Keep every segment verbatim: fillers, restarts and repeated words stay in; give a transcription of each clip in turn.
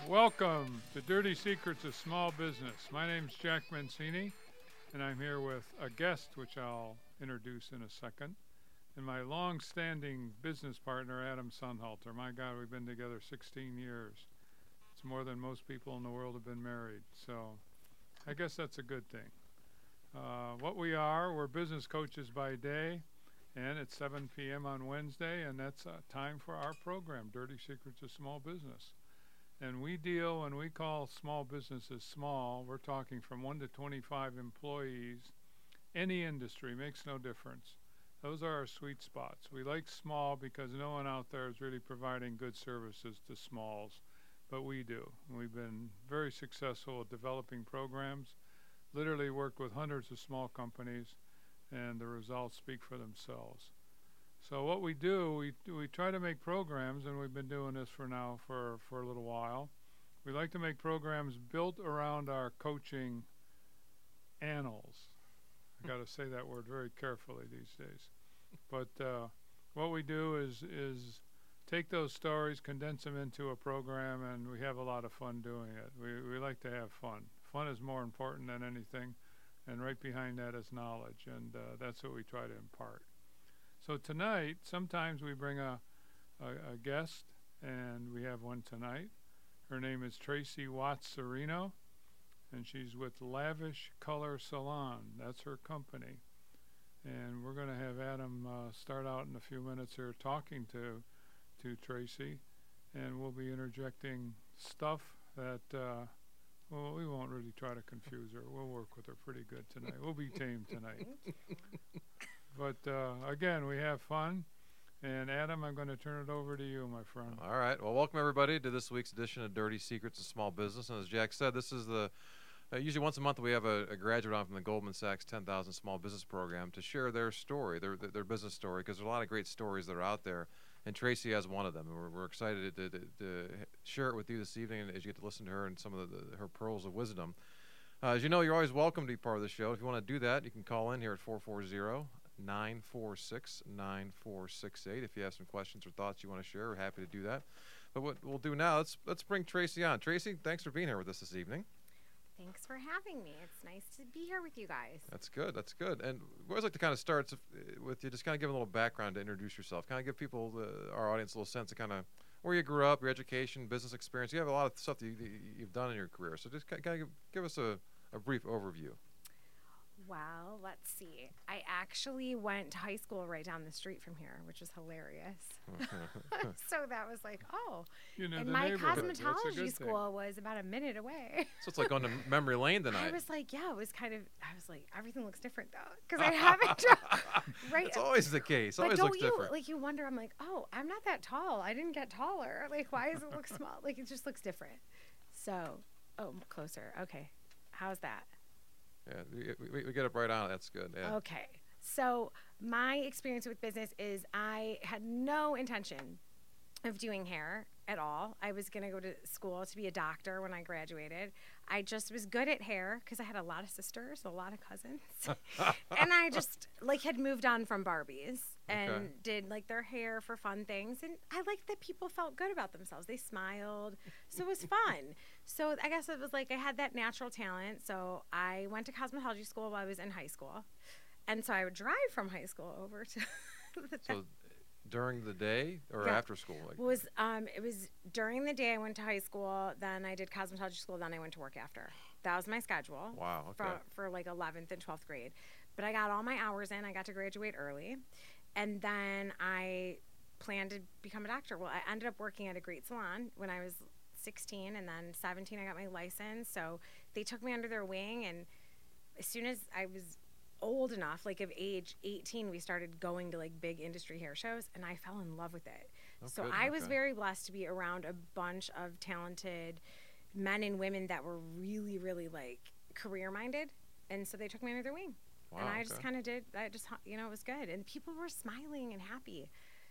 Welcome to Dirty Secrets of Small Business. My name's Jack Mancini, and I'm here with a guest, which I'll introduce in a second, and my long-standing business partner, Adam Sunhalter. My God, we've been together sixteen years. It's more than most people in the world have been married, so I guess that's a good thing. Uh, what we are, we're business coaches by day, and it's seven p.m. on Wednesday, and that's uh, time for our program, Dirty Secrets of Small Business. And we deal, when we call small businesses small, we're talking from one to twenty-five employees. Any industry, makes no difference. Those are our sweet spots. We like small because no one out there is really providing good services to smalls, but we do. We've been very successful at developing programs, literally worked with hundreds of small companies, and the results speak for themselves. So what we do, we we try to make programs, and we've been doing this for now for, for a little while. We like to make programs built around our coaching annals. I got to say that word very carefully these days. But uh, what we do is is take those stories, condense them into a program, and we have a lot of fun doing it. We we like to have fun. Fun is more important than anything, and right behind that is knowledge, and uh, that's what we try to impart. So tonight, sometimes we bring a, a, a guest, and we have one tonight. Her name is Tracy Watts Serino, and she's with Lavish Color Salon. That's her company. And we're going to have Adam uh, start out in a few minutes here talking to, to Tracy, and we'll be interjecting stuff that, uh, well, we won't really try to confuse her. We'll work with her pretty good tonight. We'll be tame tonight. But uh, again, we have fun. And Adam, I'm going to turn it over to you, my friend. All right. Well, welcome everybody to this week's edition of Dirty Secrets of Small Business. And as Jack said, this is the uh, usually once a month we have a, a graduate on from the Goldman Sachs ten thousand Small Business Program to share their story, their their, their business story, because there's a lot of great stories that are out there. And Tracy has one of them. And we're, we're excited to, to, to share it with you this evening as you get to listen to her and some of the, the, her pearls of wisdom. Uh, as you know, you're always welcome to be part of the show. If you want to do that, you can call in here at four four zero, nine four six, nine four six eight. If you have some questions or thoughts you want to share, we're happy to do that. But what we'll do now, let's let's bring Tracy on. Tracy, thanks for being here with us this evening. Thanks for having me. It's nice to be here with you guys. That's good. That's good. And we always like to kind of start with you, just kind of give a little background to introduce yourself, kind of give people, uh, our audience, a little sense of kind of where you grew up, your education, business experience. You have a lot of stuff that you, you've done in your career. So just kind of give, give us a, a brief overview. Well, let's see. I actually went to high school right down the street from here, which is hilarious. So that was like, oh. You know, and the my neighborhood. That's a cosmetology good school was about a minute away. So it's like going to memory lane tonight. I was like, yeah, it was kind of, I was like, everything looks different though. Because I haven't, right? It's always the case. But Always don't looks you, different. like you wonder, I'm like, oh, I'm not that tall. I didn't get taller. Like, why does it look small? Like, it just looks different. So, oh, closer. Okay. How's that? Yeah, we, we, we get up right on it. That's good. Yeah. Okay. So my experience with business is I had no intention of doing hair at all. I was going to go to school to be a doctor when I graduated. I just was good at hair because I had a lot of sisters, a lot of cousins. And I just like had moved on from Barbies and Okay. did like their hair for fun things. And I liked that people felt good about themselves. They smiled. So it was fun. So I guess it was like I had that natural talent. So I went to cosmetology school while I was in high school. And so I would drive from high school over to the So during the day or Yeah. after school? Like, It was um it was during the day I went to high school, then I did cosmetology school, then I went to work after. That was my schedule. Wow, okay. For for like eleventh and twelfth grade. But I got all my hours in. I got to graduate early. And then I planned to become a doctor. Well, I ended up working at a great salon when I was sixteen, and then seventeen I got my license. So they took me under their wing, and as soon as I was old enough, like of age eighteen, we started going to like big industry hair shows, and I fell in love with it. Oh, so good. I was Okay. very blessed to be around a bunch of talented men and women that were really, really like career minded, and so they took me under their wing. Wow, and I just okay. kind of did. I just, you know, it was good, and people were smiling and happy.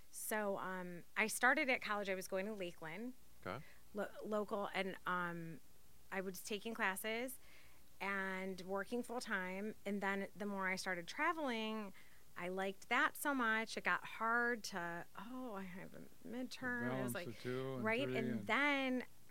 So um, I started at college. I was going to Lakeland, Okay. lo- local, and um, I was taking classes and working full time. And then the more I started traveling, I liked that so much. It got hard to, oh, I have a midterm. It Balance was like, the two and right. three And and then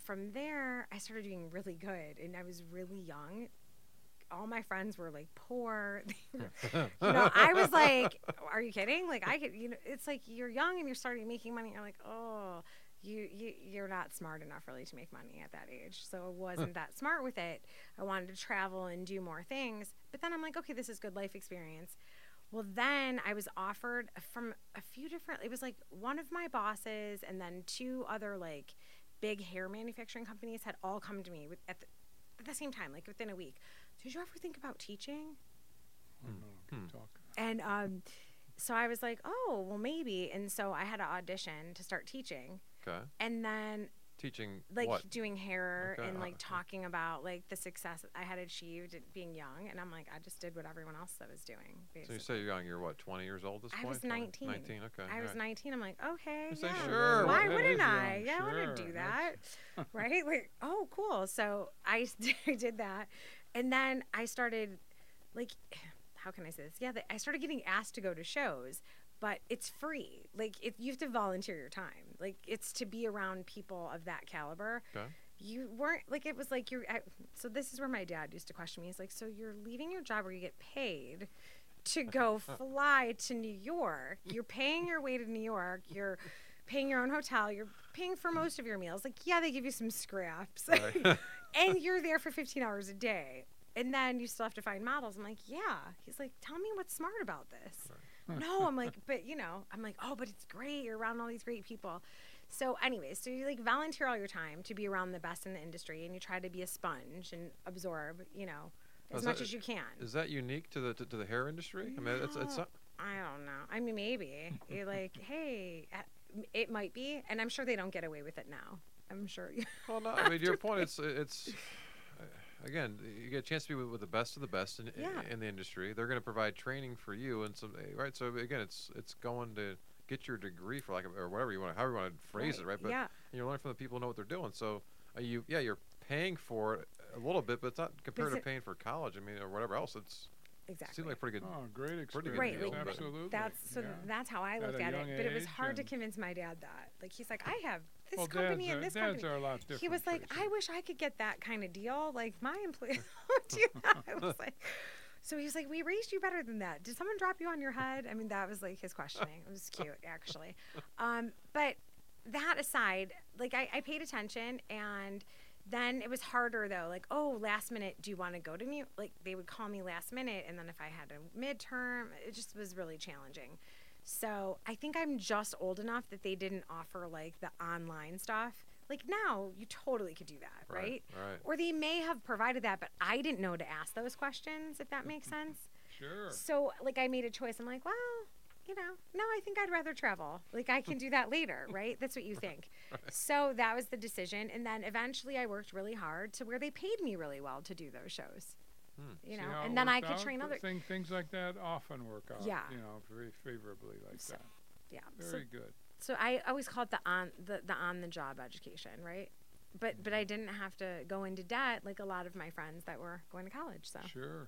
from there, I started doing really good, and I was really young. All my friends were like poor. They were, you know, I was like, "Are you kidding?" Like I could, you know, it's like you're young and you're starting making money. You're like, "Oh, you you you're not smart enough really to make money at that age." So I wasn't that smart with it. I wanted to travel and do more things, but then I'm like, "Okay, this is good life experience." Well, then I was offered from a few different. It was like one of my bosses and then two other like big hair manufacturing companies had all come to me with, at, the, at the same time, like within a week. Did you ever think about teaching? Oh, no, keep Hmm. talking. And um, so I was like, oh, well, maybe. And so I had to audition to start teaching. Okay. And then, Teaching like, what? doing hair Okay, and, uh, like, okay. talking about, like, the success I had achieved at being young. And I'm like, I just did what everyone else that was doing, So basically. you say you're young. You're what? twenty years old at this I point? was twenty? nineteen. nineteen. Okay. I all was right. nineteen. I'm like, okay, You say, yeah. sure, Why that wouldn't is I? young, Yeah, I want sure, to do that's- that. Right? Like, oh, cool. So I did that. And then I started, like, how can I say this? Yeah, the, I started getting asked to go to shows, but it's free. Like, it, you have to volunteer your time. Like, it's to be around people of that caliber. Okay. You weren't, like, it was like you're, I, so this is where my dad used to question me. He's like, so you're leaving your job where you get paid to go fly to New York. You're paying your way to New York. You're paying your own hotel. You're paying for most of your meals. Like, yeah, they give you some scraps. Right. And you're there for fifteen hours a day. And then you still have to find models. I'm like, yeah. He's like, tell me what's smart about this. No, I'm like, but you know, I'm like, oh, but it's great. You're around all these great people. So anyways, so you like volunteer all your time to be around the best in the industry, and you try to be a sponge and absorb, you know, as Is much that- as you can. Is that unique to the to, to the hair industry? I mean, it's it's No. not, I don't know. I mean, maybe you're like, hey, uh, it might be, and I'm sure they don't get away with it now. I'm sure. well, no. I mean, to your point, it's it's uh, again, you get a chance to be with, with the best of the best in, Yeah. in the industry. They're going to provide training for you and some right. So again, it's it's going to get your degree for like or whatever you want, however you want to phrase it, right? But yeah. you learn from the people who know what they're doing. So uh, you yeah, you're paying for it a little bit, but it's not compared to it- paying for college. I mean, or whatever else. It's Exactly. seems like pretty good. Oh, great experience. good Right, deal, like but- absolutely. that's so yeah. that's how I At looked a at it. young But it was age hard to and- convince my dad that. Like he's like, I have this well, company dads and are, this dads company. are a lot different. He was like, Tracy. I wish I could get that kind of deal. Like my employees don't do that. I was like, so he was like, we raised you better than that. Did someone drop you on your head? I mean, that was like his questioning. It was cute, actually. Um, but that aside, like I, I paid attention, and then it was harder though. Like, oh, last minute, do you want to go to New? Like they would call me last minute, and then if I had a midterm, it just was really challenging. So I think I'm just old enough that they didn't offer like the online stuff. Like now, you totally could do that, right? Right. Or they may have provided that, but I didn't know to ask those questions, if that makes sense. Sure. So, like, I made a choice. I'm like, well, you know, no, I think I'd rather travel. Like, I can do that later, right? That's what you think. So that was the decision. And then eventually I worked really hard to where they paid me really well to do those shows, Hmm. you See know, how it and then I worked could out? train Th- other. Thing, things like that often work out. Yeah. You know, very favorably like So, that. Yeah. So, Very good. so I always call it the on the, the on the job education, right? But but I didn't have to go into debt like a lot of my friends that were going to college. So Sure.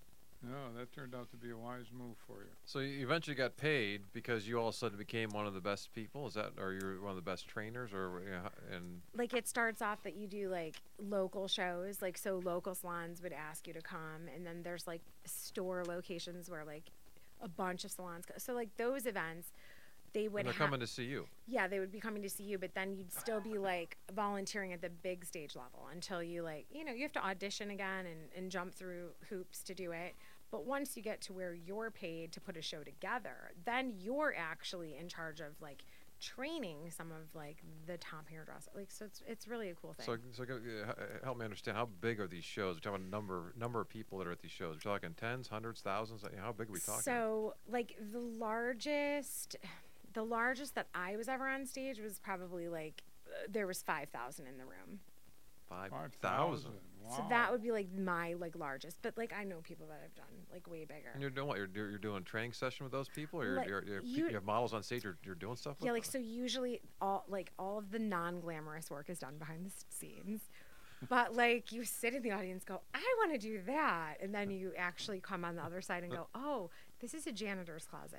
No, that turned out to be a wise move for you. So you eventually got paid because you all of a sudden became one of the best people. Is that, or you're one of the best trainers, or you know, and like it starts off that you do like local shows, like so local salons would ask you to come, and then there's like store locations where like a bunch of salons go. So like those events, they would and they're ha- coming to see you. yeah, they would be coming to see you, but then you'd still be like volunteering at the big stage level until you like, you know, you have to audition again and, and jump through hoops to do it. But once you get to where you're paid to put a show together, then you're actually in charge of like training some of like the top hairdressers. Like, so it's it's really a cool thing. So, so go- uh, h- help me understand, how big are these shows? We're talking number number of people that are at these shows. We're talking tens, hundreds, thousands. Like, how big are we talking? So like the largest, the largest that I was ever on stage was probably like uh, there was five thousand in the room. Five Five thousand. Wow. So that would be like my like largest. But like I know people that have done like way bigger. And you're doing what? You're, do- you're doing a training session with those people, or you're, Like, you're, you're, you- you have models on stage. You're, you're doing stuff. Yeah, with like so usually all like all of the non-glamorous work is done behind the s- scenes. But like you sit in the audience, go, I want to do that, and then you actually come on the other side and go, oh, this is a janitor's closet.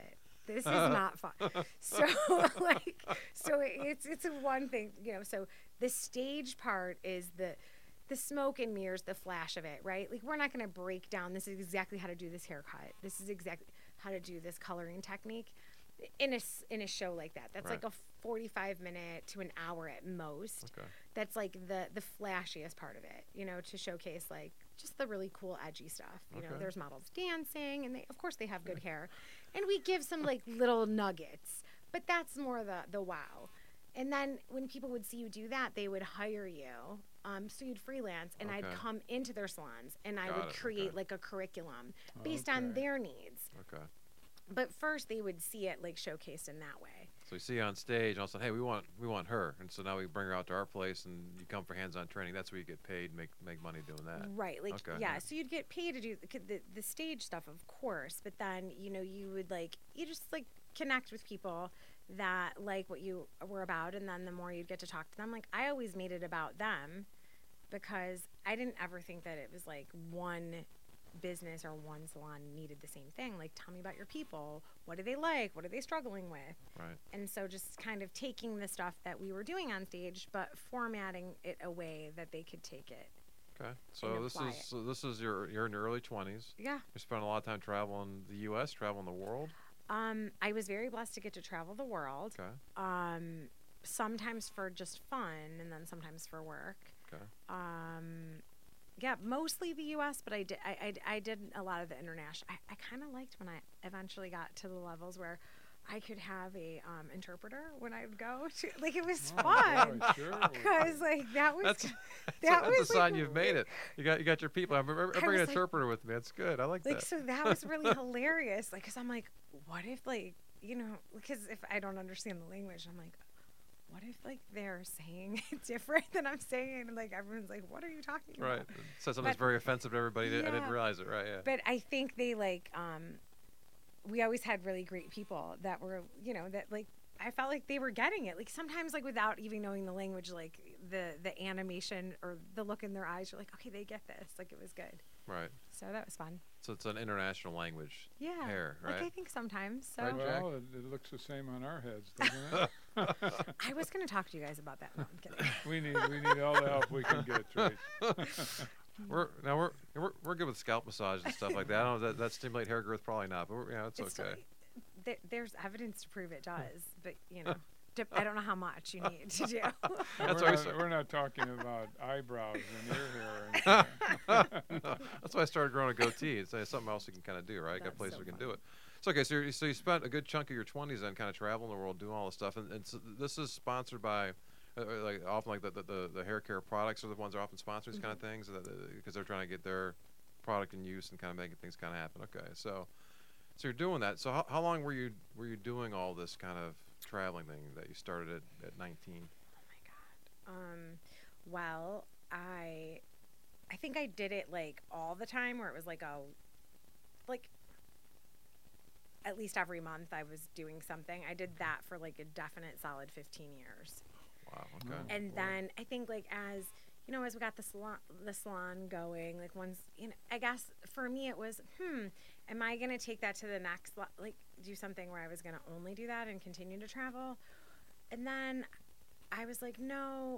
This is not fun. So like, so it's it's a one thing, you know. So the stage part is the the smoke and mirrors, the flash of it, right? Like we're not going to break down. This is exactly how to do this haircut. This is exactly how to do this coloring technique in a s- in a show like that. That's Right. like a forty-five minute to an hour at most. Okay. That's like the the flashiest part of it, you know, to showcase like just the really cool edgy stuff. You know, Okay. there's models dancing, and they of course they have good hair, and we give some like little nuggets, but that's more the the wow. And then when people would see you do that, they would hire you. Um, so you'd freelance, and I'd Okay. come into their salons, and I Got would it, create okay. like a curriculum based on Okay. their needs. Okay. But first, they would see it like showcased in that way. So you see you on stage, and all of a sudden, hey, we want we want her, and so now we bring her out to our place, and you come for hands-on training. That's where you get paid, make make money doing that. Right, like Okay, yeah, yeah. so you'd get paid to do the, the the stage stuff, of course, but then you know you would like you just like connect with people that like what you were about, and then the more you'd get to talk to them, like I always made it about them because I didn't ever think that it was like one business or one salon needed the same thing. Like, tell me about your people. What do they like? What are they struggling with? Right. And so just kind of taking the stuff that we were doing on stage, but formatting it a way that they could take it. Okay. So this apply is it. so this is your you're in your early twenties. Yeah. You spent a lot of time traveling the U S, traveling the world. Um, I was very blessed to get to travel the world. Okay. Um, sometimes for just fun, and then sometimes for work. Okay. Um, yeah, mostly the U S, but I did I, I, I did a lot of the international. I, I kind of liked when I eventually got to the levels where I could have a um, interpreter when I would go to. Like it was Oh, fun boy, sure. because like that was That's that that's was a sign like, you've made it. You got you got your people. I'm, I'm, I'm I bringing an was like- interpreter with me. That's good. I like, like that. so that was really hilarious. Like, cause I'm like, what if like you know, because if I don't understand the language, I'm like, what if like they're saying it different than I'm saying, and like everyone's like, what are you talking Right. about? It says something that's But- very offensive to everybody. I didn't Yeah. realize it. Right. Yeah. But I think they like um we always had really great people that were, you know, that like I felt like they were getting it. Like sometimes like without even knowing the language, like the the animation or the look in their eyes, you're like, okay, they get this. Like it was good. Right. So that was fun. So it's an international language. Yeah. Hair, Like I right? think sometimes. So Right, Jack? Well, it, it looks the same on our heads, doesn't it? I was gonna talk to you guys about that. No, I'm kidding. we need we need all the help we can get, Trace. We're now we're, we're we're good with scalp massage and stuff like that. I don't know if that that stimulate hair growth, probably not, but we're, yeah, it's, It's okay. totally- there, there's evidence to prove it does, but you know, dip, I don't know how much you need to do. That's we're, why I not, said- we're not talking about eyebrows and ear hair. Or anything. No, that's why I started growing a goatee. It's uh, something else you can kind of do, right? Got That's places so we can fun. do it. So okay, so, you so you spent a good chunk of your twenties then kind of traveling the world, doing all this stuff, and, and so this is sponsored by. Uh, uh, like often, like the, the the the hair care products are the ones that often sponsor these kind of things because they're trying to get their product in use and kind of making things kind of happen. Okay, so so you're doing that. So how, how long were you were you doing all this kind of traveling thing that you started at, at nineteen? Oh my god. Um, well, I, I think I did it like all the time, where it was like a, like. At least every month, I was doing something. I did that for like a definite solid fifteen years. Wow. Okay. Oh, And boy. then I think like as you know, as we got the salon, the salon going, like once you know, I guess for me it was, hmm, am I gonna take that to the next, le- like do something where I was gonna only do that and continue to travel? And then I was like, no.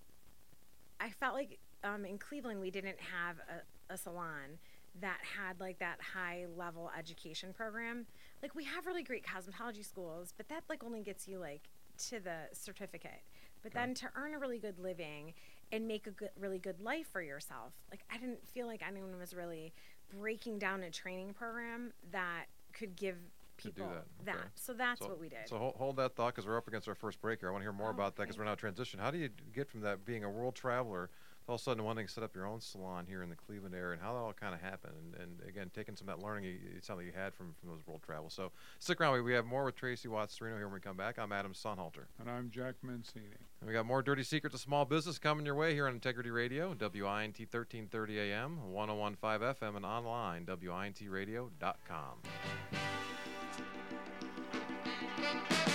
I felt like um, in Cleveland we didn't have a, a salon that had like that high level education program. Like we have really great cosmetology schools, but that like only gets you like to the certificate. But Okay. then to earn a really good living and make a good, really good life for yourself, like I didn't feel like anyone was really breaking down a training program that could give Could do people that, okay. So that's So- what we did. So hold, hold that thought because we're up against our first break here. I want to hear more Oh, about that because okay. we're now transition. How do you get from that being a world traveler to all of a sudden wanting to set up your own salon here in the Cleveland area, and how that all kind of happened? And, and again, taking some of that learning, you- it sounded like you had from, from those world travels. So stick around. We, we have more with Tracy Watts-Serino here when we come back. I'm Adam Sonhalter. And I'm Jack Mancini. And we got more Dirty Secrets of Small Business coming your way here on Integrity Radio, W I N T thirteen thirty A M, one oh one point five F M, and online, W I N T radio dot com.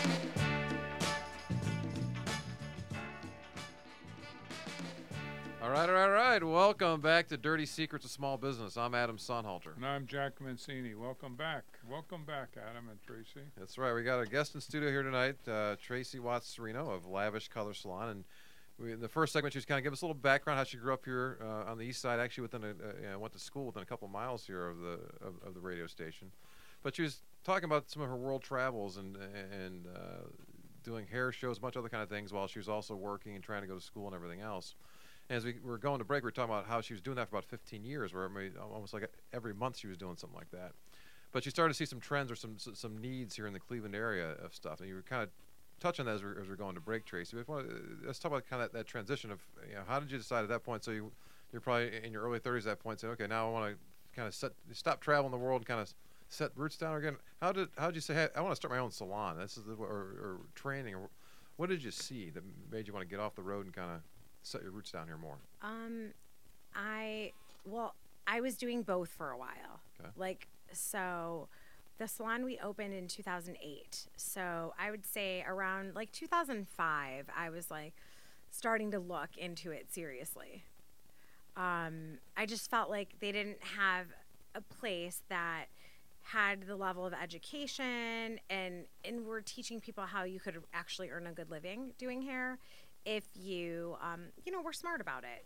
All All right, all right, all right. Welcome back to Dirty Secrets of Small Business. I'm Adam Sonhalter. And I'm Jack Mancini. Welcome back. Welcome back, Adam and Tracy. That's right. We got a guest in studio here tonight, uh, Tracy Watts Serino of Lavish Color Salon. And we, in the first segment, she was kind of give us a little background how she grew up here uh, on the east side, actually within a, uh, you know, went to school within a couple of miles here of the of, of the radio station. But she was talking about some of her world travels and and uh, doing hair shows, a bunch of other kind of things, while she was also working and trying to go to school and everything else. And as we were going to break, we were talking about how she was doing that for about fifteen years, where I mean, almost like every month she was doing something like that. But she started to see some trends or some some needs here in the Cleveland area of stuff, and you were kind of touching that as we're, as we're going to break, Tracy. But let's talk about kind of that, that transition of, you know, how did you decide at that point? So you, you're probably in your early thirties at that point, saying, okay, now I want to kind of set, stop traveling the world and kind of set roots down again. How did how did you say, hey, I want to start my own salon? This is the, or, or training, or what did you see that made you want to get off the road and kind of set your roots down here more? Um, I well, I was doing both for a while. Okay. Like, so the salon we opened in two thousand eight. So I would say around like two thousand five, I was like starting to look into it seriously. Um, I just felt like they didn't have a place that had the level of education and and were teaching people how you could actually earn a good living doing hair if you um, you know, were smart about it.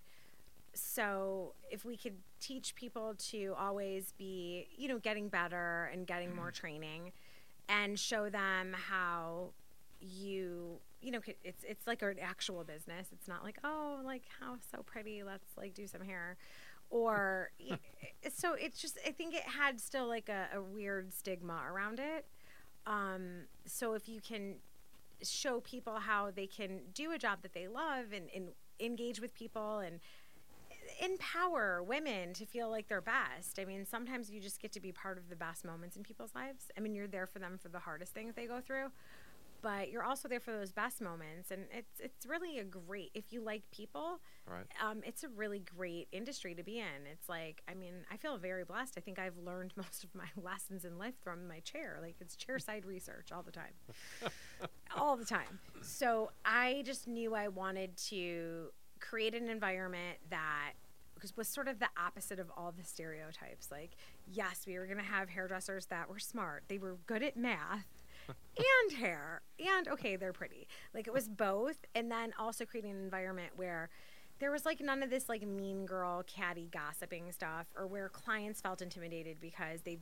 So if we could teach people to always be, you know, getting better and getting more training, and show them how you, you know, could, it's it's like an actual business. It's not like, oh, like, how so pretty, let's like do some hair. Or so it's just, I think it had still like a, a weird stigma around it. Um, so if you can show people how they can do a job that they love and, and engage with people and empower women to feel like they're best. I mean, sometimes you just get to be part of the best moments in people's lives. I mean, you're there for them for the hardest things they go through, but you're also there for those best moments. And it's it's really a great, if you like people, Right. um, it's a really great industry to be in. It's like, I mean, I feel very blessed. I think I've learned most of my lessons in life from my chair. Like, it's chairside research all the time. all the time. So I just knew I wanted to create an environment that was sort of the opposite of all the stereotypes. Like, yes, we were going to have hairdressers that were smart. They were good at math and hair, and okay, they're pretty. Like, it was both. And then also creating an environment where there was like none of this like mean girl catty gossiping stuff, or where clients felt intimidated because they,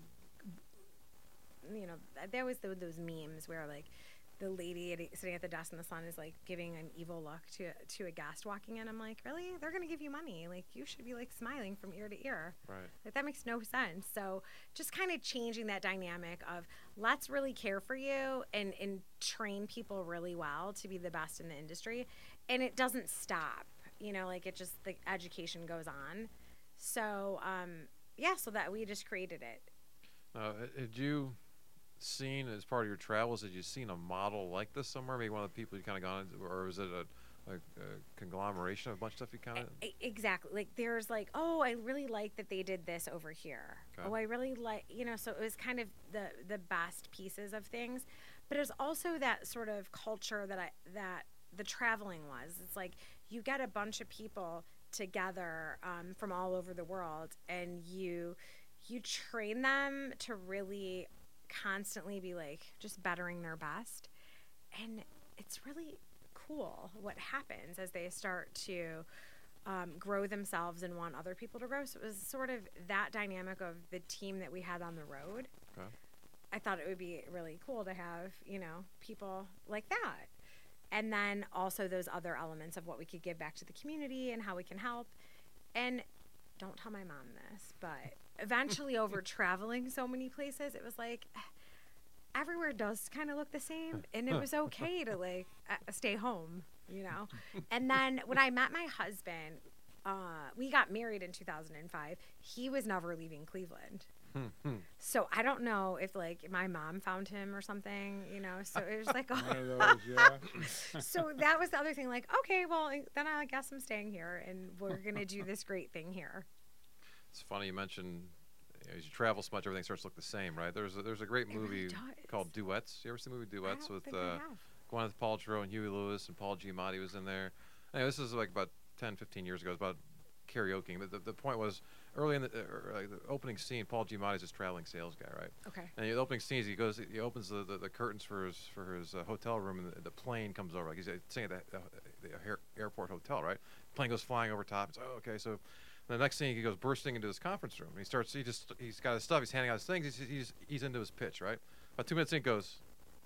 you know, there was those, those memes where like the lady at, sitting at the desk in the salon is like giving an evil look to to a guest walking in. I'm like, really? They're gonna give you money. Like, you should be like smiling from ear to ear. Right. Like, that makes no sense. So just kind of changing that dynamic of, let's really care for you and and train people really well to be the best in the industry. And it doesn't stop. You know, like, it just, the education goes on. So um, yeah, so that we just created it. Uh, had you seen, as part of your travels, had you seen a model like this somewhere? Maybe one of the people you kind of gone into, or was it a, a, a conglomeration of a bunch of stuff you kind of? Exactly. Like, there's like, oh, I really like that they did this over here. Okay. Oh, I really like, you know, so it was kind of the the best pieces of things. But it was also that sort of culture that I that the traveling was. It's like, you get a bunch of people together um, from all over the world, and you you train them to really constantly be like just bettering their best. And it's really cool what happens as they start to um, grow themselves and want other people to grow. So it was sort of that dynamic of the team that we had on the road. Okay. I thought it would be really cool to have, you know, people like that. And then also those other elements of what we could give back to the community and how we can help. And don't tell my mom this, but eventually over traveling so many places, it was like everywhere does kind of look the same, and it was okay to like uh, stay home, you know. And then when I met my husband, uh, we got married in two thousand five. He was never leaving Cleveland. So I don't know if like my mom found him or something, you know. So it was like, oh. One of those, yeah. So that was the other thing. Like, okay, well then I guess I'm staying here, and we're gonna do this great thing here. It's funny you mentioned, you know, as you travel so much, everything starts to look the same, right? There's a, there's a great It really movie does. called Duets. You ever seen the movie Duets I don't with think I uh, have. Gwyneth Paltrow and Huey Lewis and Paul Giamatti was in there? Anyway, this is like about ten, fifteen years ago. It's about karaoke, but the, the point was early in the, uh, like the opening scene, Paul Giamatti's this traveling sales guy, right? Okay. And the opening scene, is he goes, he opens the, the, the curtains for his for his uh, hotel room, and the, the plane comes over. Like he's uh, staying at the, uh, the air, airport hotel, right? Plane goes flying over top. It's oh, okay. So the next scene, he goes bursting into his conference room. And he starts. He just he's got his stuff. He's handing out his things. He's he's, he's into his pitch, right? About two minutes in, he goes,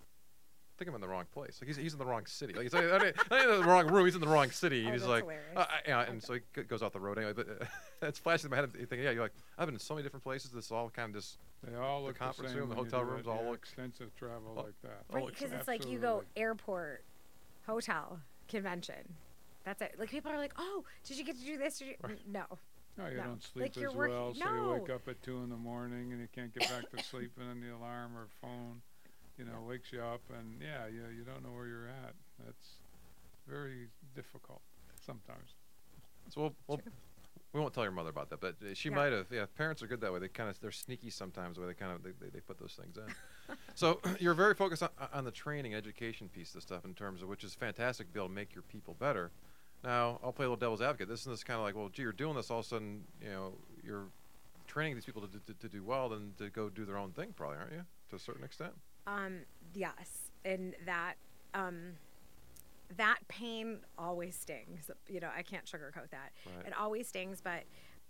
I think I'm in the wrong place. Like he's, he's in the wrong city. Like he's like, I mean, not in the wrong room. He's in the wrong city. Oh, he's that's like, hilarious. uh, yeah. And Okay. so he g- goes off the road anyway. But uh, it's flashing in my head. You think, yeah, you're like, I've been in so many different places. This all kind of just They all The look the, conference same room, the when you hotel do rooms it, all yeah, look- extensive travel Oh, like that. oh, Right, it's because it's like you go absolutely. airport, hotel, convention. That's it. Like people are like, "Oh, did you get to do this?" Did you? Right. No. No, you no. don't sleep Like, you're as working- well, so you wake no. up at two in the morning and you can't get back to sleep, and then the alarm or phone, you know, wakes you up, and yeah, you you don't know where you're at. That's very difficult sometimes. So we'll, we'll, True. we won't tell your mother about that, but uh, she Yeah. might have. Yeah, parents are good that way. They kind of they're sneaky sometimes, the way they kind of they, they, they put those things in. So you're very focused on, on the training, education piece of the stuff in terms of which is fantastic to be able to make your people better. Now I'll play a little devil's advocate. This is kind of like, well, gee, you're doing this, all of a sudden, you know, you're training these people to, to, to do well, then to go do their own thing, probably, aren't you? To a certain extent. Um, yes, and that um, that pain always stings. You know, I can't sugarcoat that. Right. It always stings, but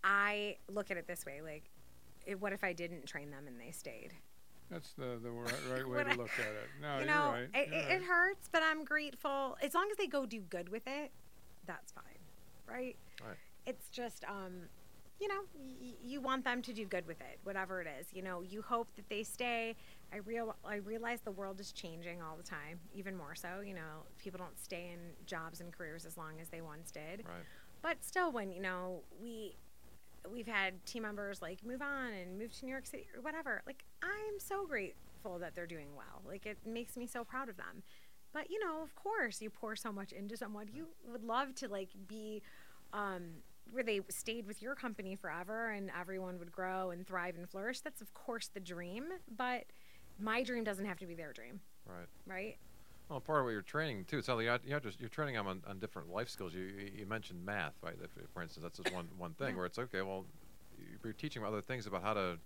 I look at it this way: like, it, what if I didn't train them and they stayed? That's the the right, right way When to I- look at it. No, you you're know, right. it, you're it, right. it hurts, but I'm grateful as long as they go do good with it. That's fine, right? Right. It's just, um, you know, y- you want them to do good with it, whatever it is. You know, you hope that they stay. I real I realize the world is changing all the time, even more so. You know, people don't stay in jobs and careers as long as they once did. Right. But still, when you know we we've had team members like move on and move to New York City or whatever. Like, I'm so grateful that they're doing well. Like, it makes me so proud of them. But you know, of course, you pour so much into someone. You would love to like be um, where they stayed with your company forever and everyone would grow and thrive and flourish. That's of course the dream, but my dream doesn't have to be their dream, Right. right? Well, part of what you're training too. It's not like you have, you have to, you're training them on, on different life skills. You, you you mentioned math, right? If, for instance, that's just one one thing Yeah. where it's okay. Well, you- you're teaching them other things about how to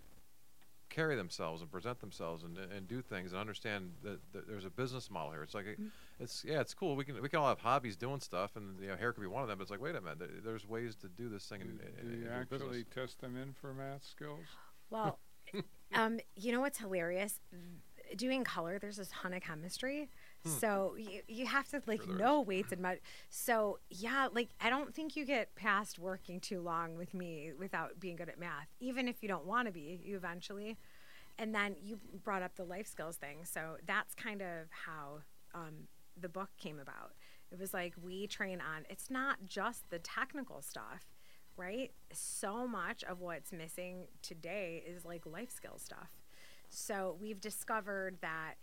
carry themselves and present themselves and and do things and understand that, that there's a business model here. It's like Mhm. it's yeah, it's cool. We can we can all have hobbies doing stuff, and you know, hair could be one of them. But it's like, wait a minute, there, there's ways to do this thing. Do, in, do in, in you your actually business. test them in for math skills? Well, um, you know what's hilarious? Doing color, there's a ton of chemistry. So you, you have to like Sure there know weights and mud. So yeah, like I don't think you get past working too long with me without being good at math. Even if you don't want to be, you eventually. And then you brought up the life skills thing. So that's kind of how um, the book came about. It was like we train on, it's not just the technical stuff, right? So much of what's missing today is like life skill stuff. So we've discovered that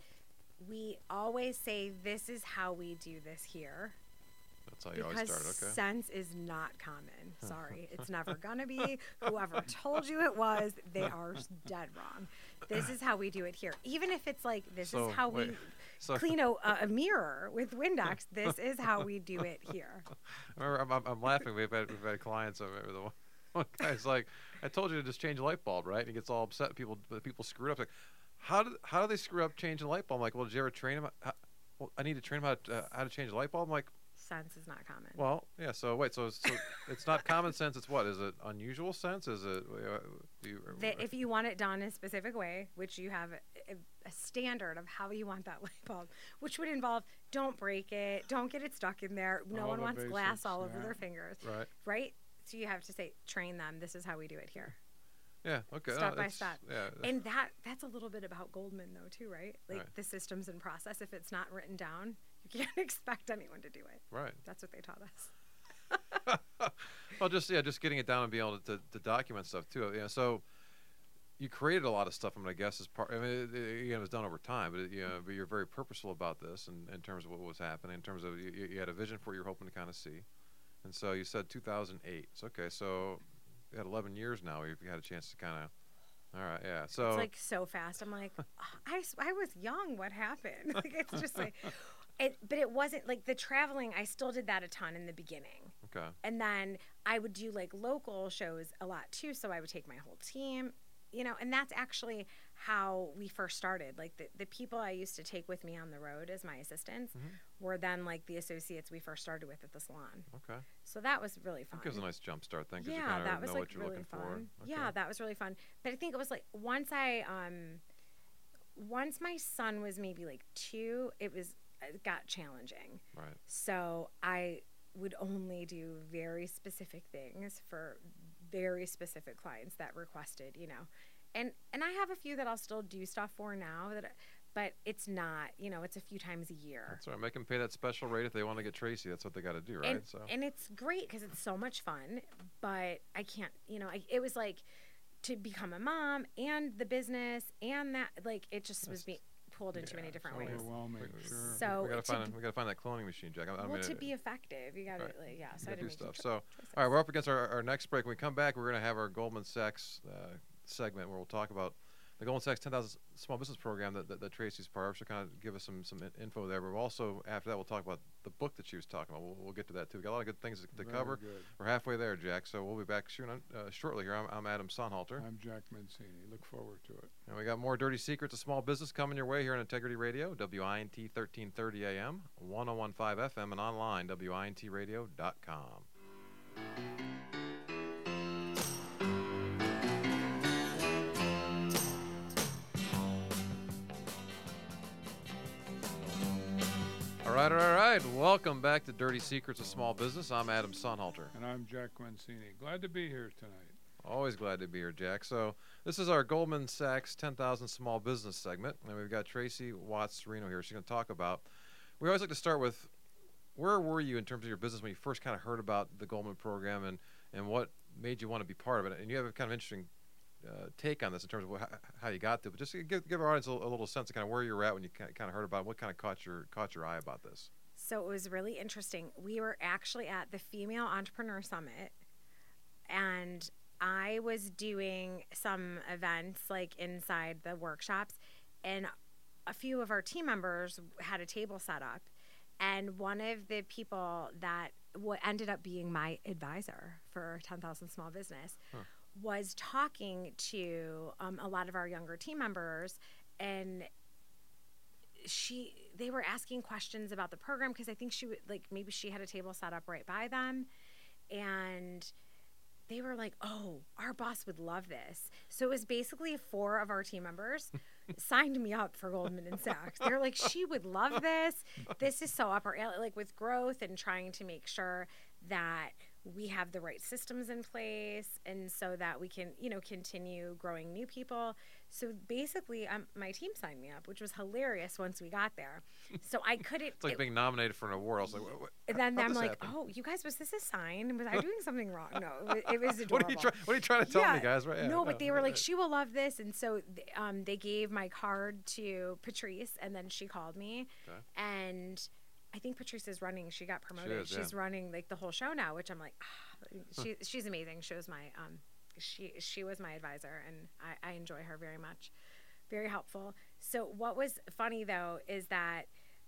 we always say, this is how we do this here. That's how you always Because start. Okay. sense is not common. Sorry. It's never going to be. Whoever told you it was, they are s- dead wrong. This is how we do it here. Even if it's like, this So, is how wait. we So clean a, a mirror with Windex. This is how we do it here. I remember, I'm, I'm, I'm laughing. We've had we've had clients. I remember the one, one guy's like, "I told you to just change a light bulb, right?" And he gets all upset. People the people screwed up. Like, how did how do they screw up changing a light bulb? I'm like, well, did you ever train him? How, well, I need to train him how to, uh, how to change a light bulb. I'm like, Sense is not common. well, yeah. So wait, so, so it's not common sense. It's what? Is it unusual sense? Is it? Uh, do you, That if you want it done a specific way, which you have a, a standard of how you want that light bulb, which would involve don't break it, don't get it stuck in there. No All one the wants glass basics, all over yeah. their fingers, right? right? So you have to say, train them. This is how we do it here, Yeah. Okay. no, step by that's- step. Yeah. And that that's a little bit about Goldman though too, right? Like Right. the systems and process. If it's not written down, you can't expect anyone to do it. right. That's what they taught us. Well, just yeah, just getting it down and being able to, to, to document stuff too. Yeah, so you created a lot of stuff. I'm gonna guess as part. I mean, it, it, again, it was done over time, but it, you know, but you're very purposeful about this, and in terms of what was happening, in terms of you, you you had a vision for what you're hoping to kind of see, and so you said two thousand eight. So okay, so you had eleven years now. You've had a chance to kind of. All right, yeah. So It's like so fast. I'm like, I, s- I was young. What happened? Like it's just like, it, but it wasn't like the traveling. I still did that a ton in the beginning. Okay. And then I would do like local shows a lot too. So I would take my whole team, you know, and that's actually how we first started. Like the, the people I used to take with me on the road as my assistants Mhm. were then like the associates we first started with at the salon. Okay. So that was really fun. That gives a nice jump start then, 'cause you Yeah, kind that of was know like what you're really looking fun. for. Okay. Yeah, that was really fun. But I think it was like once I um once my son was maybe like two, it was it got challenging. Right. So I would only do very specific things for very specific clients that requested, you know. And and I have a few that I'll still do stuff for now that but it's not, you know, it's a few times a year. That's right. Make them pay that special rate if they want to get Tracy. That's what they got to do, right? And, so. and it's great because it's so much fun, but I can't, you know, I, it was like to become a mom and the business and that, like, it just was being pulled in too many different ways. Overwhelming, We- sure. So we gotta to find be- we gotta find that cloning machine, Jack. I, I well, mean, to it- be effective, you got to, right. like, yeah, so you I gotta had to do make stuff. some So, choices. all right, we're up against our, our next break. When we come back, we're gonna have our Goldman Sachs uh, segment where we'll talk about the Goldman Sachs ten thousand Small Business Program that, that, that Tracy's part of. She'll kind of give us some some in- info there. But we'll also, after that, we'll talk about the book that she was talking about. We'll, we'll get to that too. We got a lot of good things to, to Very cover. good. We're halfway there, Jack. So we'll be back soon, uh, shortly here. I'm, I'm Adam Sonhalter. I'm Jack Mancini. Look forward to it. And we got more Dirty Secrets of Small Business coming your way here on Integrity Radio, W I N T thirteen thirty A M, one oh one point five F M, and online, W I N T radio dot com. All right, all right, all right. Welcome back to Dirty Secrets of Small Business. I'm Adam Sonhalter. And I'm Jack Mancini. Glad to be here tonight. Always glad to be here, Jack. So this is our Goldman Sachs ten thousand Small Business segment, and we've got Tracy Watts-Reno here. She's going to talk about, we always like to start with, where were you in terms of your business when you first kind of heard about the Goldman program, and, and what made you want to be part of it? And you have a kind of interesting uh, take on this in terms of wh- how you got to it. But just to give, give our audience a, a little sense of kind of where you were at when you kind of heard about it, what kind of caught your, caught your eye about this. So it was really interesting. We were actually at the Female Entrepreneur Summit, and I was doing some events like inside the workshops, and a few of our team members had a table set up, and one of the people that w- ended up being my advisor for ten thousand Small Business Huh. was talking to um, a lot of our younger team members, and she they were asking questions about the program because I think she would like maybe she had a table set up right by them, and they were like, oh, our boss would love this. So it was basically four of our team members signed me up for Goldman and Sachs. They're like, she would love this. This is so up our alley, like with growth and trying to make sure that we have the right systems in place, and so that we can, you know, continue growing new people. So basically, um, my team signed me up, which was hilarious once we got there. So I couldn't. It's like it- being nominated for an award. I was like, what, what, and then how'd I'm this like, happen? oh, you guys, was this a sign? Was I doing something wrong? No, it was, it was adorable. What are you trying? What are you trying to tell Yeah. me, guys? Right? Yeah, No, but they were right, like, right. she will love this. And so th- um, they gave my card to Patrice, and then she called me. Okay. And I think Patrice is running. She got promoted. is, yeah. She's running like the whole show now, which I'm like, ah, she, she's amazing. She was my um, she she was my advisor, and I, I enjoy her very much. Very helpful. So what was funny though is that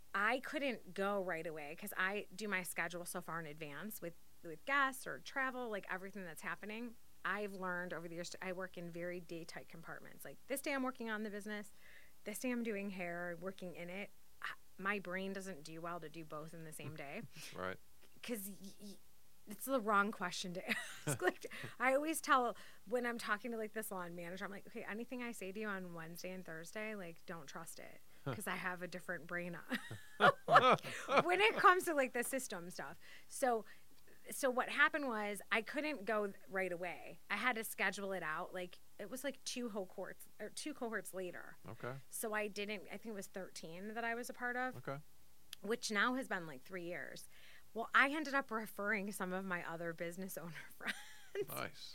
I couldn't go right away because I do my schedule so far in advance with with guests or travel, like everything that's happening. I've learned over the years, I work in very day tight compartments. Like this day I'm working on the business, this day I'm doing hair, working in it. My brain doesn't do well to do both in the same day Right. because y- y- it's the wrong question to ask. Like I always tell when I'm talking to like the salon manager, I'm like, okay, anything I say to you on Wednesday and Thursday, like don't trust it because I have a different brain on like, when it comes to like the system stuff. So so what happened was I couldn't go right away. I had to schedule it out. Like it was like two cohorts or two cohorts later. Okay. So I didn't, I think it was thirteen that I was a part of, Okay. which now has been like three years. Well, I ended up referring some of my other business owner friends Nice.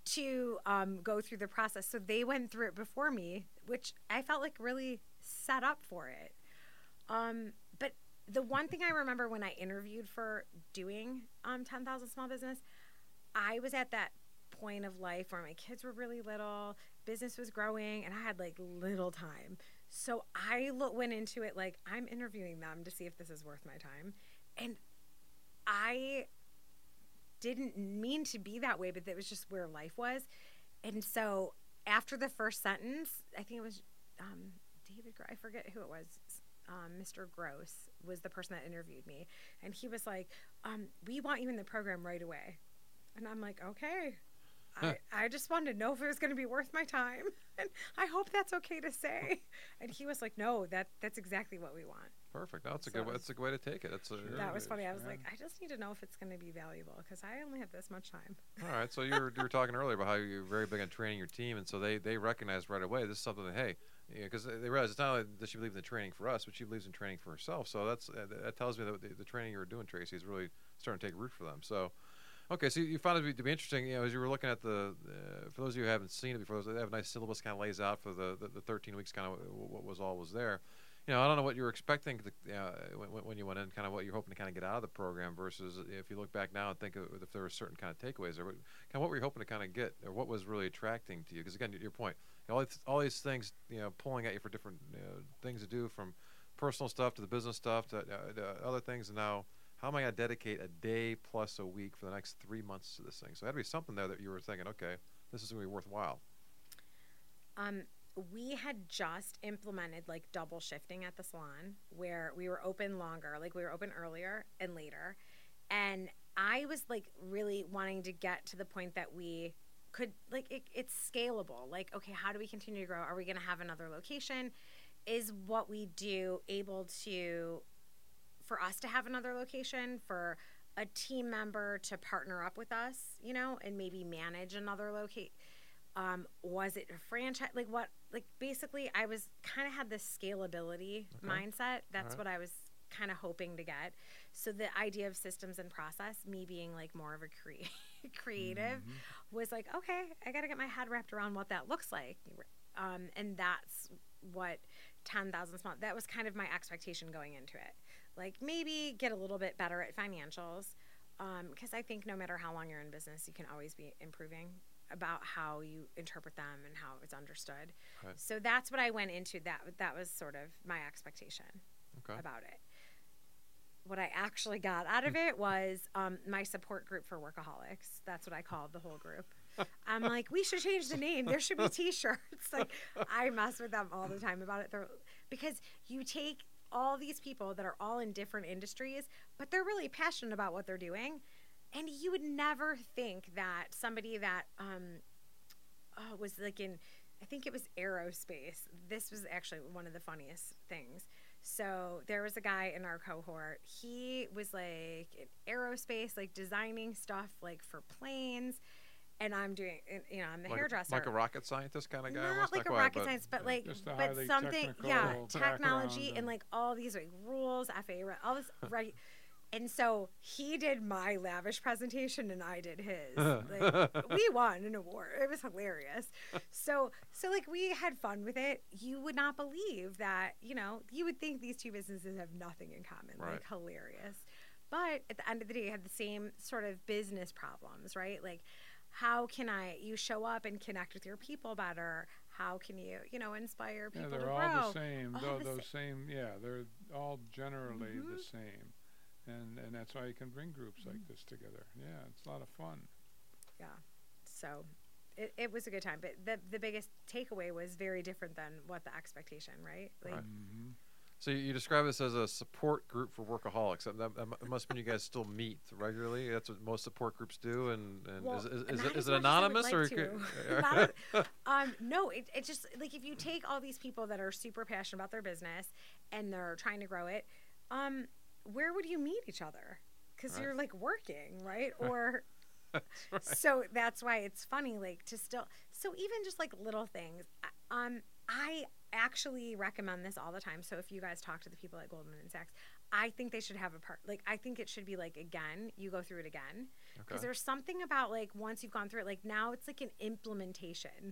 to um, go through the process. So they went through it before me, which I felt like really set up for it. Um, but the one thing I remember when I interviewed for doing um, ten thousand Small Business, I was at that point of life where my kids were really little, business was growing, and I had like little time. So I lo- went into it like I'm interviewing them to see if this is worth my time. And I didn't mean to be that way, but that was just where life was. And so after the first sentence, I think it was um, David, Gro- I forget who it was. Um, Mister Gross was the person that interviewed me. And he was like, um, we want you in the program right away. And I'm like, okay. I, I just wanted to know if it was going to be worth my time. And I hope that's okay to say. And he was like, no, that that's exactly what we want. Perfect. No, that's a So good. That's a good way to take it. That's a, Sure. That was funny. I was Yeah. like, I just need to know if it's going to be valuable because I only have this much time. All right. So you were you were talking earlier about how you're very big on training your team, and so they they recognize right away this is something that hey, because they realize it's not only that she believes in the training for us, but she believes in training for herself. So that's uh, that tells me that the, the training you were doing, Tracy, is really starting to take root for them. So. Okay, so you found it to be, to be interesting, you know, as you were looking at the, uh, for those of you who haven't seen it before, they have a nice syllabus kind of lays out for the, the, the thirteen weeks, kind of what was all was there. You know, I don't know what you were expecting to, uh, when, when you went in, kind of what you're hoping to kind of get out of the program versus if you look back now and think of if there were certain kind of takeaways, or what, kind of what were you hoping to kind of get, or what was really attracting to you? Because again, your point, you know, all, these, all these things, you know, pulling at you for different you know, things to do, from personal stuff to the business stuff to, uh, to other things, and now. How am I going to dedicate a day plus a week for the next three months to this thing? So there had to be something there that you were thinking, okay, this is going to be worthwhile. Um, we had just implemented like double shifting at the salon where we were open longer, like we were open earlier and later. And I was like really wanting to get to the point that we could like, it, it's scalable. Like, okay, how do we continue to grow? Are we going to have another location? Is what we do able to for us to have another location, for a team member to partner up with us, you know, and maybe manage another location? Um, was it a franchise? Like what, like basically I was kind of had this scalability Okay. mindset. That's right. what I was kind of hoping to get. So the idea of systems and process, me being like more of a cre- creative Mhm. was like, okay, I got to get my head wrapped around what that looks like. Um, and that's what ten thousand small, that was kind of my expectation going into it. Like maybe get a little bit better at financials, because um, I think no matter how long you're in business, you can always be improving about how you interpret them and how it's understood. Right. So that's what I went into. That that was sort of my expectation Okay. about it. What I actually got out of it was um, my support group for workaholics. That's what I called the whole group. I'm like, we should change the name. There should be T-shirts. Like I mess with them all the time about it. They're, because you take all these people that are all in different industries, but they're really passionate about what they're doing. And you would never think that somebody that um, oh, was like in, I think it was aerospace. This was actually one of the funniest things. So there was a guy in our cohort. He was like in aerospace, like designing stuff like for planes. And I'm doing, you know, I'm the like hairdresser. A, like a rocket scientist kind of guy. Not almost, like not a quite, rocket but, science, but yeah. like, Just a but highly something, technical yeah, background technology and- and like all these like rules, F A A, all this, right? And so he did my lavish presentation and I did his. Like, we won an award. It was hilarious. So, so like we had fun with it. You would not believe that, you know, you would think these two businesses have nothing in common. Right. Like hilarious. But at the end of the day, you had the same sort of business problems, right? Like, how can I, you show up and connect with your people better? How can you, you know, inspire Yeah, people they're to all grow? the same. All Tho- the those same, yeah, they're all generally Mhm. the same. And and that's why you can bring groups like this together. Yeah, it's a lot of fun. Yeah. So it, it was a good time. But the, the biggest takeaway was very different than what the expectation, right? Like, Right. Mhm. So you, you describe this as a support group for workaholics. That, that, that mu- it must mean you guys still meet regularly. That's what most support groups do. And, and Well, is, is, is, not it, as is it much as I would anonymous like or? to. could- Not a- um, no, it, it just, like, if you take all these people that are super passionate about their business and they're trying to grow it, um, where would you meet each other? Because Right. you're, like, working, right? Or... That's right. So that's why it's funny, like to still, so even just like little things, I- um, I actually recommend this all the time. So if you guys talk to the people at Goldman and Sachs, I think they should have a part, like, I think it should be like, again, you go through it again. Because Okay. there's something about like, once you've gone through it, like now it's like an implementation,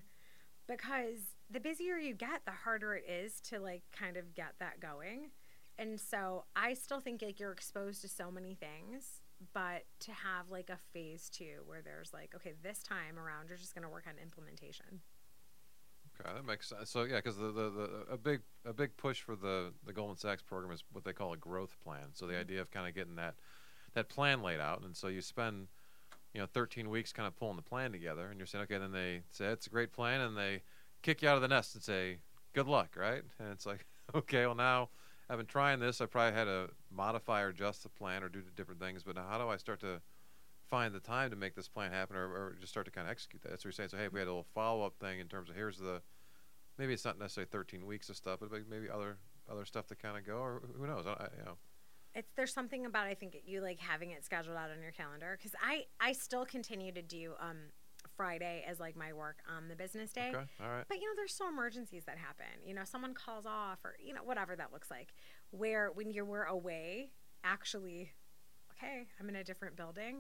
because the busier you get, the harder it is to like kind of get that going. And so I still think like you're exposed to so many things, but to have like a phase two where there's like, okay, this time around, you're just going to work on implementation. Okay, that makes sense. So yeah, because the, the, the a big a big push for the the Goldman Sachs program is what they call a growth plan. So the Mhm. idea of kind of getting that that plan laid out, and so you spend you know thirteen weeks kind of pulling the plan together, and you're saying okay, then they say it's a great plan, and they kick you out of the nest and say good luck, right? And it's like okay, well now I've been trying this. I probably had to modify or adjust the plan or do different things, but now how do I start to find the time to make this plan happen, or, or just start to kind of execute that? That's what you're saying. So hey, if we had a little follow up thing in terms of here's the maybe it's not necessarily thirteen weeks of stuff, but maybe other other stuff to kind of go, or who knows? I, I, you know. It's there's something about I think you like having it scheduled out on your calendar because I I still continue to do um Friday as like my work on the business day. Okay, all right. But you know, there's still emergencies that happen. You know, someone calls off or you know whatever that looks like. Where when you were away, actually, okay, I'm in a different building.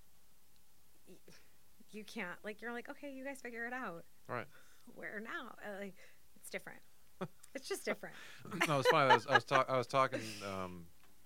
You can't like you're like okay, you guys figure it out. Right. Where now? Uh, like it's different. It's just different. No, it's funny. I was I was, talk, I was talking um,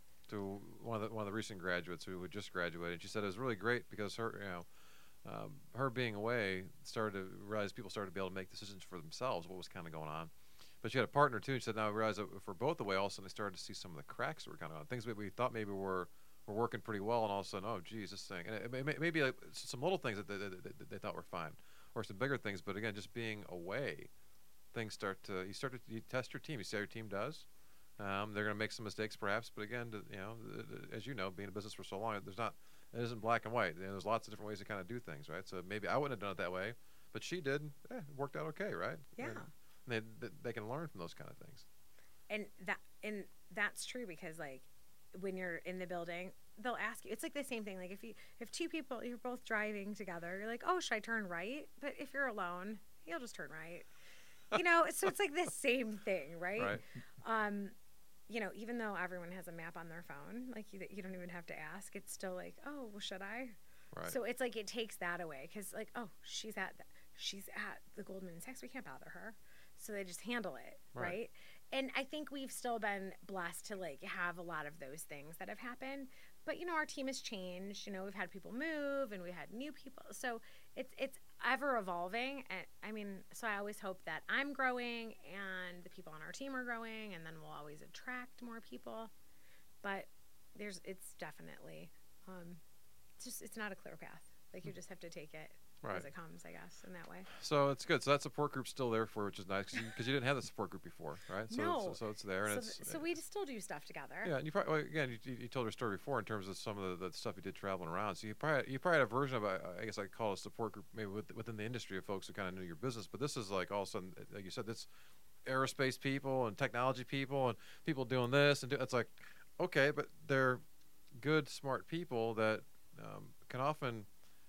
to one of the one of the recent graduates who had just graduated. She said it was really great because her you know um, her being away started to realize people started to be able to make decisions for themselves. What was kind of going on. But she had a partner too. And she said now I realized that if we're both away, all of a sudden they started to see some of the cracks that were kind of on things that we thought maybe were were working pretty well, and all of a sudden, oh geez, this thing. And it, it may, maybe like some little things that they, that, that, that they thought were fine, or some bigger things. But again, just being away, things start to you start to you test your team. You see how your team does. Um, they're going to make some mistakes, perhaps. But again, to, you know, as you know, being in business for so long, there's not it isn't black and white. You know, there's lots of different ways to kind of do things, right? So maybe I wouldn't have done it that way, but she did. Eh, it worked out okay, right? Yeah. And they they, they can learn from those kind of things. And that and that's true because like when you're in the building, they'll ask you. It's like the same thing. Like if you if two people you're both driving together, you're like, oh, should I turn right? But if you're alone, you'll just turn right. You know, so it's like the same thing, right? Right. Um, you know, even though everyone has a map on their phone, like you, you don't even have to ask. It's still like, oh, well, should I? Right. So it's like it takes that away because like, oh, she's at the, she's at the Goldman Sachs. We can't bother her, so they just handle it, right. right? And I think we've still been blessed to like have a lot of those things that have happened. But you know, our team has changed. You know, we've had people move and we had new people, so it's it's ever evolving. And I mean, so I always hope that I'm growing and the people on our team are growing, and then we'll always attract more people. But there's it's definitely um, it's just it's not a clear path. Like you just have to take it right. as it comes, I guess, in that way. So it's good. So that support group's still there for, which is nice because you, you didn't have the support group before, right? So no. It's, so it's there, and so, it's so we still do stuff together. Yeah, and you probably well, again you, you told your story before in terms of some of the, the stuff you did traveling around. So you probably you probably had a version of a, I guess I call it a support group maybe with, within the industry of folks who kind of knew your business. But this is like all of a sudden, like you said, this aerospace people and technology people and people doing this and do, it's like okay, but they're good, smart people that um, can often.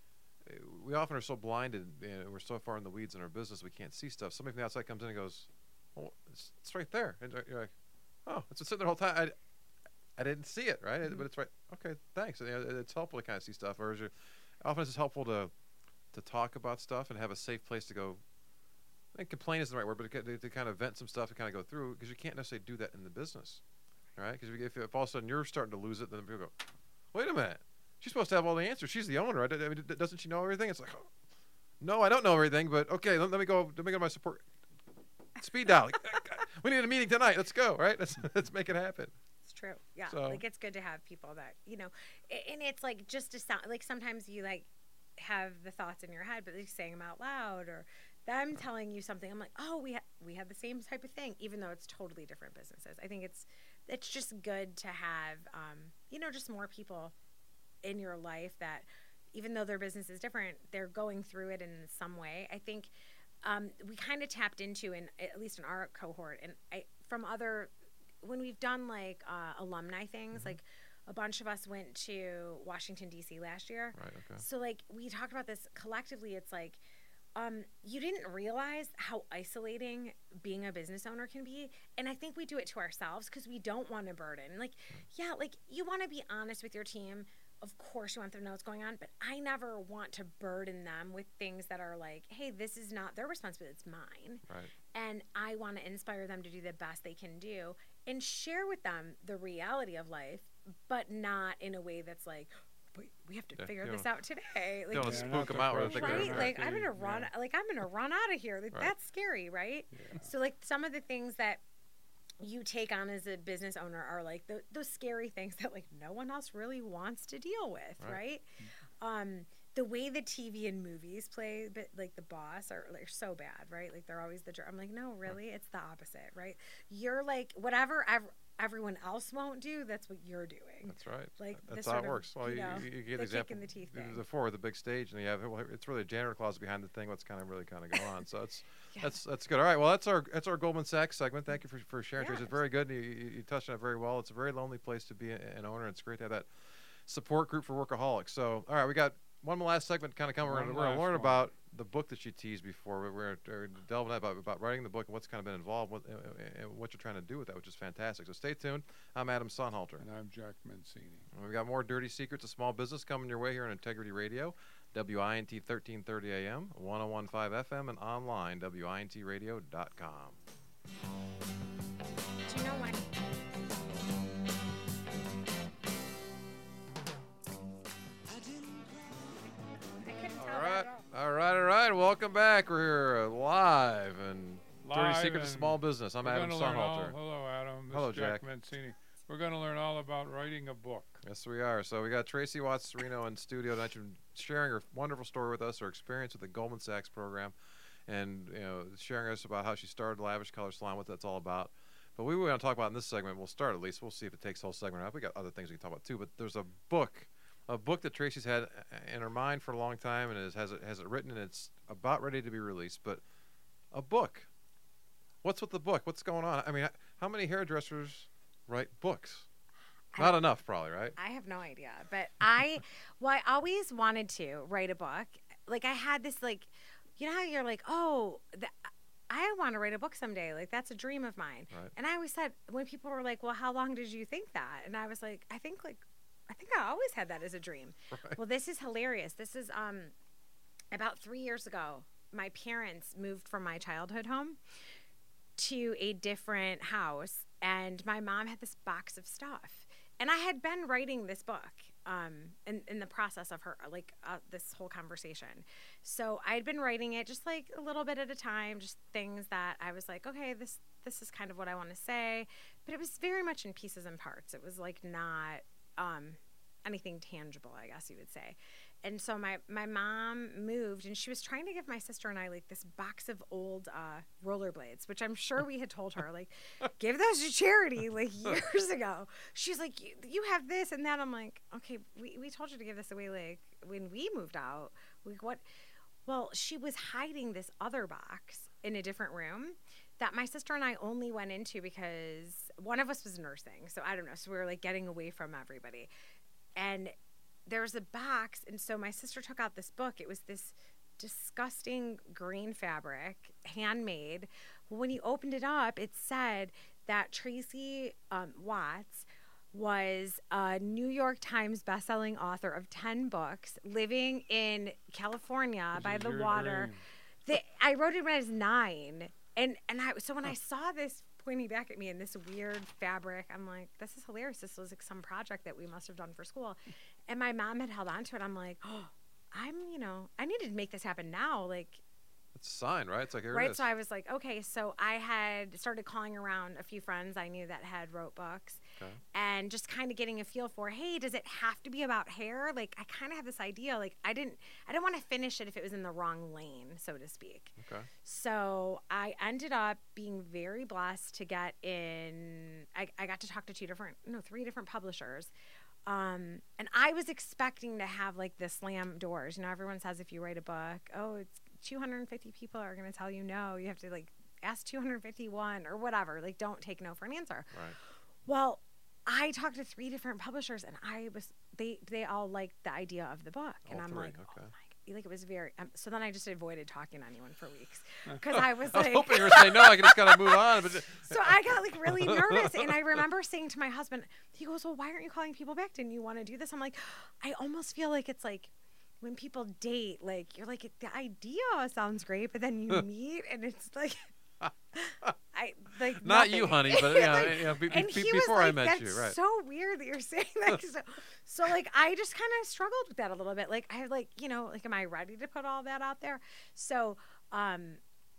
We often are so blinded, and we're so far in the weeds in our business, we can't see stuff. Somebody from the outside comes in and goes, "Oh, it's, it's right there," and you're like, "Oh, it's been sitting there the whole time. I, I didn't see it, right? Mm-hmm. But it's right. Okay, thanks." And, you know, it's helpful to kind of see stuff, or is it, often it's helpful to to talk about stuff and have a safe place to go. I think complain isn't the right word, but to, to kind of vent some stuff to kind of go through because you can't necessarily do that in the business, right? Because if, if all of a sudden you're starting to lose it, then people go, "Wait a minute. She's supposed to have all the answers. She's the owner. I mean, doesn't she know everything?" It's like, oh, no, I don't know everything, but okay, let, let me go. Let me go to my support. Speed dial. We need a meeting tonight. Let's go. Right? Let's let's make it happen. It's true. Yeah. So, like it's good to have people that you know, and it's like just to sound like sometimes you like have the thoughts in your head, but like saying them out loud or them telling you something. I'm like, oh, we ha- we have the same type of thing, even though it's totally different businesses. I think it's it's just good to have um, you know, just more people in your life that even though their business is different, they're going through it in some way. I think um, we kind of tapped into, in at least in our cohort, and I, from other, when we've done like uh, alumni things, mm-hmm. like a bunch of us went to Washington, D C last year. Right, okay. So like we talked about this collectively. It's like um, you didn't realize how isolating being a business owner can be. And I think we do it to ourselves because we don't want to burden. Like, yeah, like you want to be honest with your team. Of course you want them to know what's going on, but I never want to burden them with things that are like, hey, this is not their responsibility, it's mine. Right. And I want to inspire them to do the best they can do and share with them the reality of life, but not in a way that's like, but we have to Yeah, figure you this don't- out today. Like, Don't Yeah, spook not them to out with crush the their right? right. Like I'm gonna Yeah. run. Like I'm gonna run out of here. Like Right. that's scary, right? Yeah. So like some of the things that you take on as a business owner are like the, those scary things that like no one else really wants to deal with, Right. right? Um, the way the T V and movies play, but like the boss are like so bad, right? Like they're always the jerk. I'm like, no, really, it's the opposite, right? You're like whatever ev- everyone else won't do, that's what you're doing. That's right. Like the That's how sort it of, works. Well, you you, know, you, you get the the example kick in the teeth the- thing. the four, the big stage, and you have well, it's really a janitor closet behind the thing. What's kind of really kind of going on. So it's Yeah. that's that's good. All right. Well, that's our that's our Goldman Sachs segment. Thank you for for sharing, Tracy. Yeah. It's very good. You, you, you touched on it very well. It's a very lonely place to be a- an owner. It's great to have that support group for workaholics. So, all right, we got one last segment kind of coming. We're One gonna, we're gonna last learn one. about the book that you teased before. We're, we're, we're delving in about about writing the book and what's kind of been involved with uh, uh, and what you're trying to do with that, which is fantastic. So stay tuned. I'm Adam Sonhalter. And I'm Jack Mancini. And we've got more dirty secrets of small business coming your way here on Integrity Radio, W I N T thirteen thirty A M, one oh one point five F M, and online, W I N T radio dot com. Do you know when? I couldn't tell All that right, at all. all right, all right. Welcome back. We're here uh, live and Dirty Live Secrets of and Small Business. I'm We're Adam gonna learn all- Sonhalter. Hello, Adam. This Hello, is Jack Jack. Mancini. We're going to learn all about writing a book. Yes, we are. So we got Tracy Watts Serino in studio tonight, she's sharing her wonderful story with us, her experience with the Goldman Sachs program, and you know, sharing us about how she started Lavish Color Salon, what that's all about. But we want to talk about in this segment. We'll start at least. We'll see if it takes the whole segment up. We got other things we can talk about too. But there's a book, a book that Tracy's had in her mind for a long time, and is, has it has it written, and it's about ready to be released. But a book. What's with the book? What's going on? I mean, how many hairdressers write books? I Not don't- enough, probably, right? I have no idea, but I, well, I always wanted to write a book. Like I had this, like, you know how you're like, oh, th- I want to write a book someday. Like that's a dream of mine. Right. And I always said when people were like, well, how long did you think that? And I was like, I think like, I think I always had that as a dream. Right. Well, this is hilarious. This is um, about three years ago. My parents moved from my childhood home to a different house, and my mom had this box of stuff. And I had been writing this book um, in, in the process of her, like uh, this whole conversation. So I had been writing it just like a little bit at a time, just things that I was like, okay, this this is kind of what I want to say. But it was very much in pieces and parts. It was like not um, anything tangible, I guess you would say. And so my, my mom moved, and she was trying to give my sister and I like this box of old uh, rollerblades, which I'm sure we had told her, like, give those to charity like years ago. She's like, you, you have this and that. I'm like, okay, we, we told you to give this away like when we moved out. Like what? Well, she was hiding this other box in a different room that my sister and I only went into because one of us was nursing. So I don't know. So we were like getting away from everybody. And there's a box, and so my sister took out this book. It was this disgusting green fabric, handmade. Well, when you opened it up, it said that Tracy um, Watts was a New York Times bestselling author of ten books, living in California This by is the your water. dream. The, I wrote it when I was nine, and and I so when I saw this pointing back at me in this weird fabric, I'm like, this is hilarious. This was like some project that we must have done for school. And my mom had held on to it. I'm like, oh, I'm, you know, I needed to make this happen now. Like, It's a sign, right? It's like, here it right. is. So I was like, okay. So I had started calling around a few friends I knew that had wrote books Okay. and just kind of getting a feel for, hey, does it have to be about hair? Like, I kind of have this idea. Like, I didn't, I didn't want to finish it if it was in the wrong lane, so to speak. Okay. So I ended up being very blessed to get in. I, I got to talk to two different, no, three different publishers. Um, and I was expecting to have like the slam doors. You know, everyone says if you write a book, oh, it's two hundred fifty people are going to tell you no. You have to like ask two hundred fifty-one or whatever. Like, don't take no for an answer. Right. Well, I talked to three different publishers, and I was they they all liked the idea of the book, and All I'm three, like, okay. oh my, like it was very. Um, so then I just avoided talking to anyone for weeks because I was I was like, hoping you were saying no. I can just kind of move on, but so I got like really nervous, and I remember saying to my husband, he goes, "Well, why aren't you calling people back? Didn't you want to do this?" I'm like, I almost feel like it's like when people date, like you're like the idea sounds great, but then you meet, and it's like. I like Not you, nothing. honey, but yeah, Like, you know, be, and be, he before was like, I met that's you, right? so weird that you're saying that. so, so like I just kind of struggled with that a little bit. Like I like you know like am I ready to put all that out there? So um,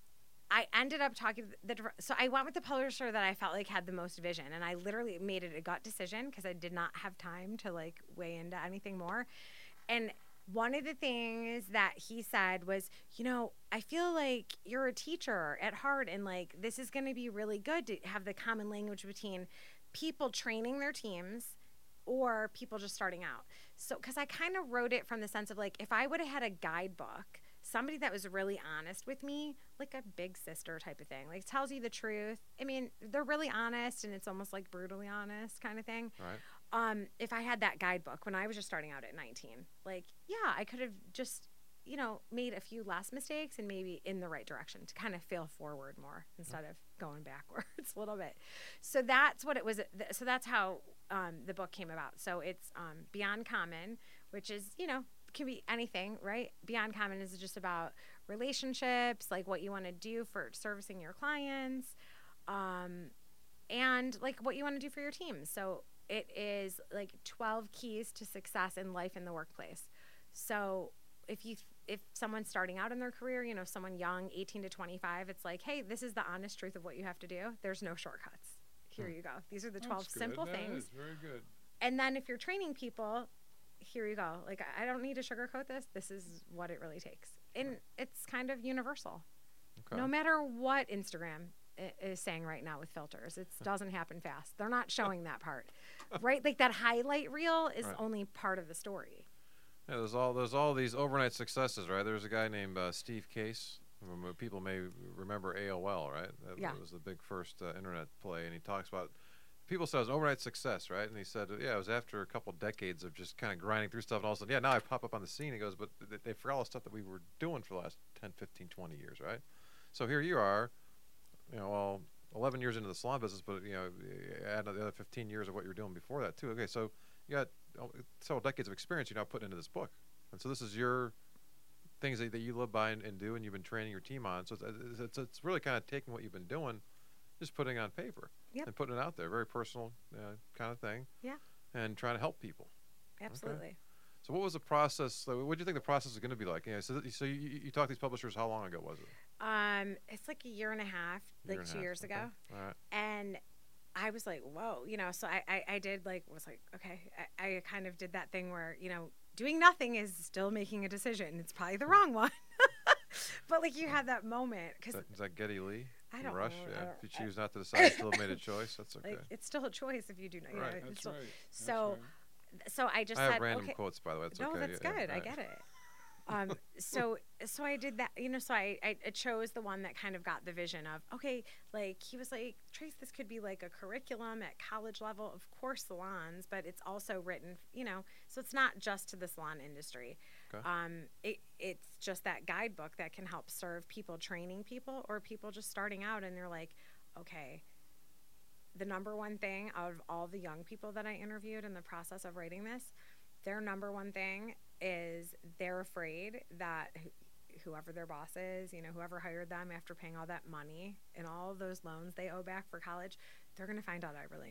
I ended up talking to the so I went with the publisher that I felt like had the most vision, and I literally made it a gut decision because I did not have time to like weigh into anything more. And one of the things that he said was, you know, I feel like you're a teacher at heart, and like this is going to be really good to have the common language between people training their teams or people just starting out. So, because I kind of wrote it from the sense of like, if I would have had a guidebook, somebody that was really honest with me, like a big sister type of thing, like tells you the truth. I mean, they're really honest, and it's almost like brutally honest kind of thing. Right. Um, if I had that guidebook when I was just starting out at nineteen, like, yeah, I could have just, you know, made a few less mistakes and maybe in the right direction to kind of fail forward more instead of going backwards a little bit. So that's what it was. So that's how um, the book came about. So it's um, Beyond Common, which is, you know, can be anything, right? Beyond Common is just about relationships, like what you want to do for servicing your clients, um, and like what you want to do for your team. So it is like twelve keys to success in life in the workplace. So if you if someone's starting out in their career, you know, someone young, eighteen to twenty-five, it's like, hey, this is the honest truth of what you have to do. There's no shortcuts. Here you go. These are the twelve That's good. simple That things. is very good. And then if you're training people, here you go. Like, I don't need to sugarcoat this. This is what it really takes. And it's kind of universal. Okay. No matter what Instagram i- is saying right now with filters, it doesn't happen fast. They're not showing that part, right? Like that highlight reel is Right. only part of the story. Yeah, there's all there's all these overnight successes, right? There's a guy named uh, Steve Case. Um, People may remember A O L, right? That Yeah. was the big first uh, internet play, and he talks about people said it was overnight success, right? And he said, yeah, it was after a couple decades of just kind of grinding through stuff, and all of a sudden, yeah, now I pop up on the scene. He goes, but th- they forgot all the stuff that we were doing for the last ten, fifteen, twenty years, right? So here you are, you know, well, eleven years into the salon business, but you know, add the other fifteen years of what you were doing before that too. Okay, so you got oh, several decades of experience you're now putting into this book, and so this is your things that, that you live by and, and do, and you've been training your team on. So it's it's, it's really kind of taking what you've been doing, just putting it on paper Yep. and putting it out there, very personal uh, kind of thing. Yeah. And trying to help people. Absolutely. So what was the process? What do you think the process is going to be like? Yeah, so, so you, you talked to these publishers. How long ago was it? Um, it's like a year and a half, Year like and a two half, years okay. ago. All right. And I was like, whoa, you know, so I, I, I did like, was like, okay, I, I kind of did that thing where, you know, doing nothing is still making a decision. It's probably the wrong one. But like you had that moment Is because that, is that Geddy Lee? I from don't Rush? know, I Yeah. don't- If you I- choose not to decide, you still have made a choice. That's okay. like it's still a choice if you do not. You Right. know, it's That's still- right. That's So, right. so I just I have said, random okay, quotes, by the way. That's no, okay. that's yeah, yeah, good. I right. get it. Um, so, so I did that, you know, so I, I, I chose the one that kind of got the vision of, okay, like he was like, Trace, this could be like a curriculum at college level, of course, salons, but it's also written, you know, so it's not just to the salon industry. Okay. Um, it, it's just that guidebook that can help serve people training people or people just starting out and they're like, okay, the number one thing out of all the young people that I interviewed in the process of writing this, their number one thing is they're afraid that wh- whoever their boss is, you know, whoever hired them after paying all that money and all of those loans they owe back for college, they're going to find out I really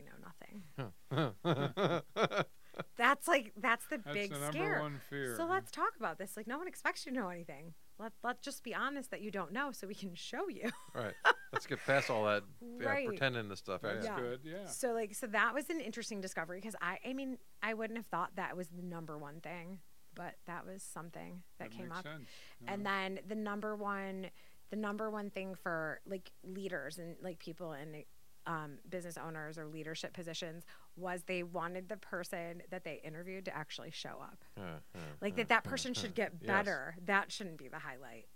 know nothing. That's like, that's the That's big the number scare. one fear. So huh? let's talk about this. Like, no one expects you to know anything. Let, let's just be honest that you don't know so we can show you. Right. Let's get past all that yeah, Right. pretending the stuff. That's yeah. Yeah. good. Yeah. So like, so that was an interesting discovery because I, I mean, I wouldn't have thought that was the number one thing, but that was something that, came makes up. sense. And Yeah. then the number one, the number one thing for like leaders and like people in um, business owners or leadership positions was they wanted the person that they interviewed to actually show up. Yeah, yeah, Like yeah, that that yeah, person yeah. should get Yes. better. That shouldn't be the highlight.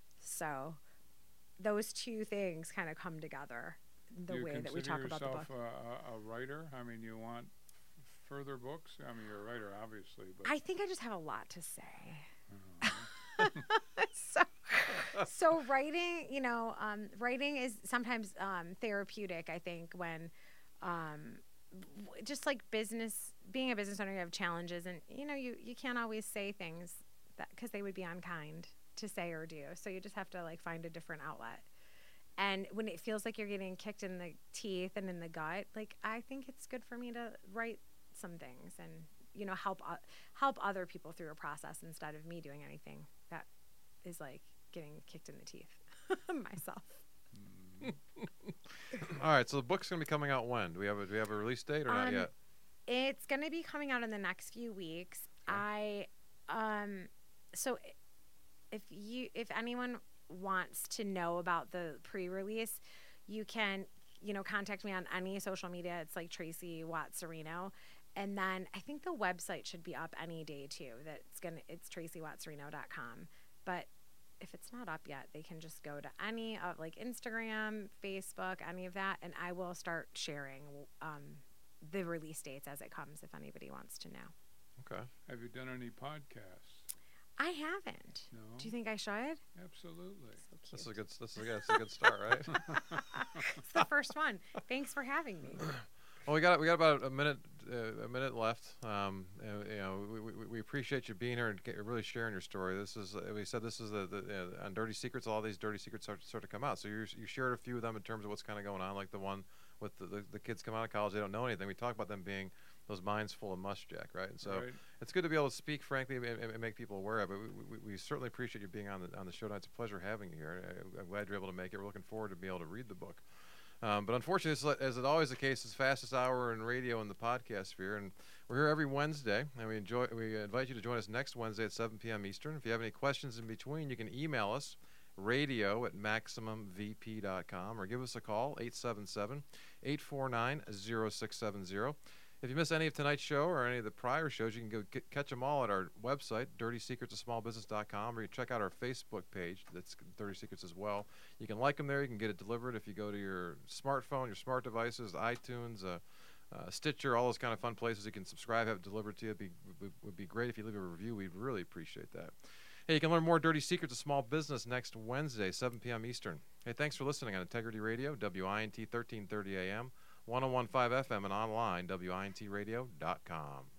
So those two things kind of come together the Do you way that we consider talk about the book. yourself a, a, a writer? I mean, you want f- further books? I mean, you're a writer, obviously, but I think I just have a lot to say. uh, so, so writing, you know, um, writing is sometimes um, therapeutic. I think when, um, w- just like business, being a business owner, you have challenges, and you know, you you can't always say things that because they would be unkind to say or do. So you just have to like find a different outlet. And when it feels like you're getting kicked in the teeth and in the gut, like I think it's good for me to write some things and, you know, help uh, help other people through a process instead of me doing anything that is like getting kicked in the teeth myself. All right, so the book's going to be coming out when? Do we have a, do we have a release date or um, not yet? It's going to be coming out in the next few weeks. Okay. I um so if you if anyone wants to know about the pre-release, you can, you know, contact me on any social media. It's like Tracy Watts Serino. And then I think the website should be up any day too. That's gonna it's tracy watts serino dot com. But if it's not up yet, they can just go to any of like Instagram, Facebook, any of that, and I will start sharing um, the release dates as it comes if anybody wants to know. Okay. Have you done any podcasts? I haven't. No. Do you think I should? Absolutely. So cute. This is a good. This is a, that's a good start, right? It's the first one. Thanks for having me. Well, we got we got about a minute uh, a minute left. Um, uh, you know, we, we, we appreciate you being here and get, really sharing your story. This is uh, we said this is the, the uh, on Dirty Secrets. All these dirty secrets start, start to come out. So you you shared a few of them in terms of what's kind of going on, like the one with the, the the kids come out of college, they don't know anything. We talk about them being those minds full of mush, Jack, right? And so Right. it's good to be able to speak frankly and, and make people aware of it. We, we, we certainly appreciate you being on the on the show tonight. It's a pleasure having you here. I, I'm glad you're able to make it. We're looking forward to being able to read the book. Um, but unfortunately, it's, as it always the case, it's fastest hour in radio in the podcast sphere, and we're here every Wednesday, and we enjoy. We invite you to join us next Wednesday at seven p.m. Eastern. If you have any questions in between, you can email us, radio at maximum v p dot com, or give us a call, eight seven seven, eight four nine, zero six seven zero. If you miss any of tonight's show or any of the prior shows, you can go get, catch them all at our website, dirty secrets of small business dot com, or you check out our Facebook page. That's Dirty Secrets as well. You can like them there. You can get it delivered if you go to your smartphone, your smart devices, iTunes, uh, uh, Stitcher, all those kind of fun places. You can subscribe, have it delivered to you. It would be, would be great if you leave a review. We'd really appreciate that. Hey, you can learn more Dirty Secrets of Small Business next Wednesday, seven p.m. Eastern. Hey, thanks for listening on Integrity Radio, W I N T thirteen thirty A M, one oh one point five F M, and online, W I N T radio dot com.